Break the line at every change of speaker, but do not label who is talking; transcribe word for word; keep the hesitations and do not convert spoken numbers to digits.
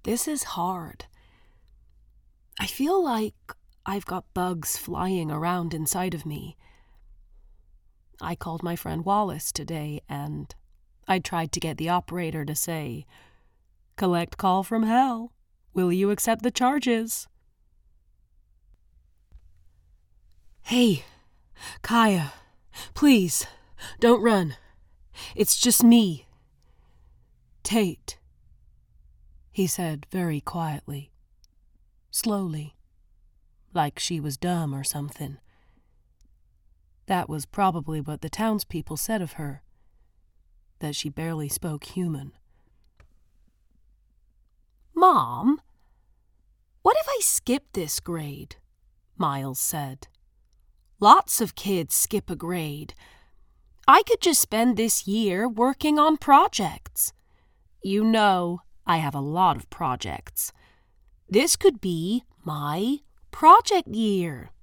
This is hard. I feel like I've got bugs flying around inside of me. I called my friend Wallace today, and I tried to get the operator to say, "Collect call from hell. Will you accept the charges?" "Hey, Kaya, please, don't run. It's just me. Tate," he said very quietly, slowly, like she was dumb or something. That was probably what the townspeople said of her, that she barely spoke human. "Mom, what if I skip this grade?" Miles said. "Lots of kids skip a grade. I could just spend this year working on projects. You know, I have a lot of projects. This could be my project year."